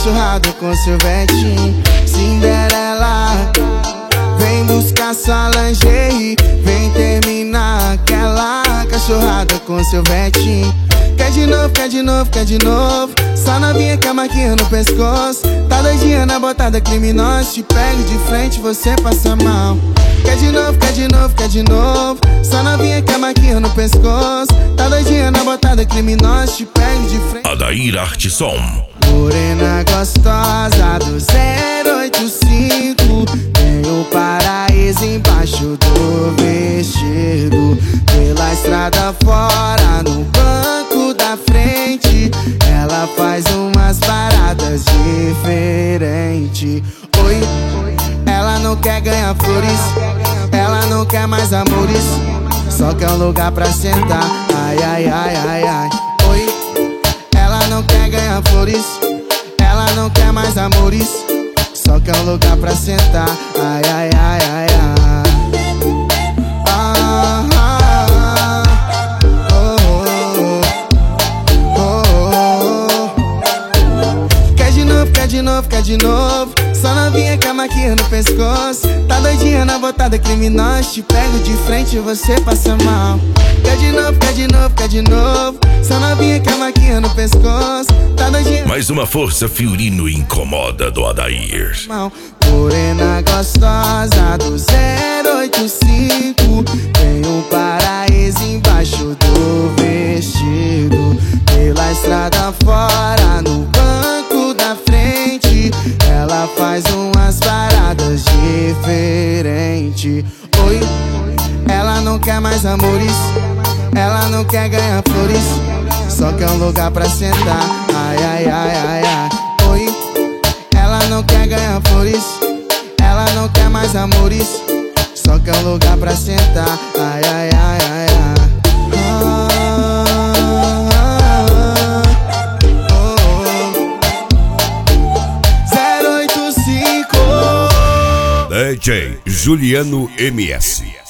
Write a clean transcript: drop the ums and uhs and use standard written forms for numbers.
cachorrada com seu vetinho. Cinderela, vem buscar sua lingerie, vem terminar aquela cachorrada com seu vetinho. Quer de novo, quer de novo, quer de novo. Só novinha com a marquinha no pescoço. Tá doidinha na botada criminosa. Te pego de frente, você passa mal. Quer de novo, quer de novo, quer de novo. Só novinha com a marquinha no pescoço. Tá doidinha na botada criminosa. Te pego de frente. Adair Artisson. Morena gostosa do 085. Tem o paraíso embaixo do vestido. Pela estrada fora, no banco da frente, ela faz umas paradas diferentes. Oi, ela não quer ganhar flores, ela não quer mais amores, só quer um lugar pra sentar. Ai, ai, ai, ai, ai. Oi, ela não quer ganhar flores, ela não quer mais amores, só quer um lugar pra sentar. Ai, ai, ai, ai, ai. Quer de novo, quer de novo. Só novinha com a marquinha no pescoço. Tá doidinha na botada criminosa. Te pego de frente e você passa mal. Quer de novo, quer de novo, quer de novo. Só novinha com a marquinha no pescoço. Tá doidinha. Mais uma força fiorino incomoda do Adair. Morena gostosa do 085. Tem um paraíso embaixo do vestido. Pela estrada fora, no banco da frente, ela faz umas paradas diferentes. Oi, ela não quer mais amores, ela não quer ganhar flores, só quer um lugar pra sentar. Ai, ai, ai, ai, ai. Oi, ela não quer ganhar flores, ela não quer mais amores, só quer um lugar pra sentar. Ai, ai, ai, ai, ai. DJ Juliano MS.